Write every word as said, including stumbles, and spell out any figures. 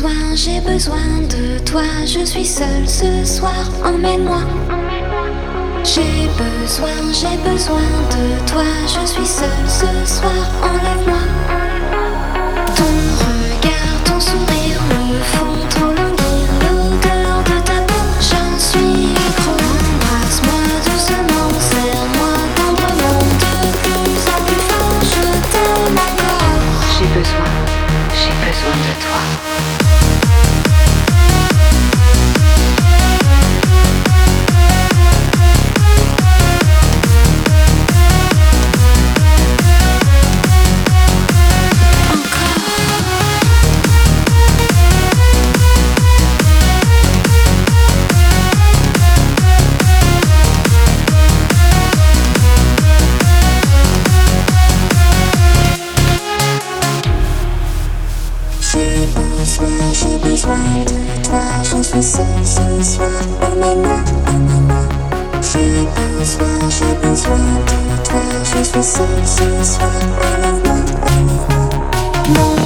besoin, j'ai besoin de toi. Je suis seule ce soir, emmène-moi. J'ai besoin, j'ai besoin de toi. Je suis seule ce soir, enlève-moi. Ton regard, ton sourire me font trop languir. L'odeur de ta peau, j'en suis accro. Embrasse-moi doucement, serre-moi tendrement. De plus en plus fort, je t'aime encore. J'ai besoin, j'ai besoin de toi. J'ai besoin de toi, je suis seule ce soir, emmène-moi, emmène-moi. J'ai besoin, j'ai besoin de toi, je suis seule ce soir, enlève-moi, enlève-moi.